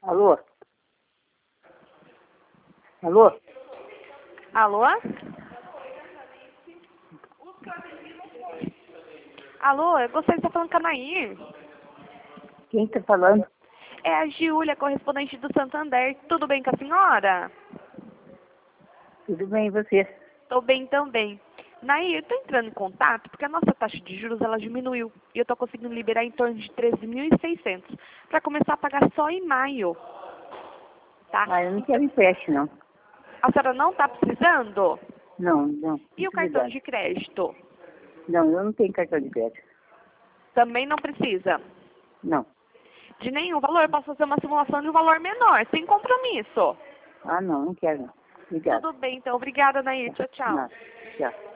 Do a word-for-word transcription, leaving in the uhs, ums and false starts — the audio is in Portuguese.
Alô? Alô? Alô? Alô, eu gostaria de estar falando com a Nair. Quem está falando? É a Giulia, correspondente do Santander. Tudo bem com a senhora? Tudo bem, e você? Estou bem também. Nair, eu estou entrando em contato porque a nossa taxa de juros ela diminuiu. E eu estou conseguindo liberar em torno de treze mil e seiscentos para começar a pagar só em maio. Tá? Ah, eu não quero empréstimo, não. A senhora não está precisando? Não, não. E o Muito cartão obrigado. de crédito? Não, eu não tenho cartão de crédito. Também não precisa? Não. De nenhum valor, eu posso fazer uma simulação de um valor menor, sem compromisso. Ah, não, não quero, não. Obrigado. Tudo bem, então. Obrigada, Nair. Tchau, tchau. Nada. Tchau.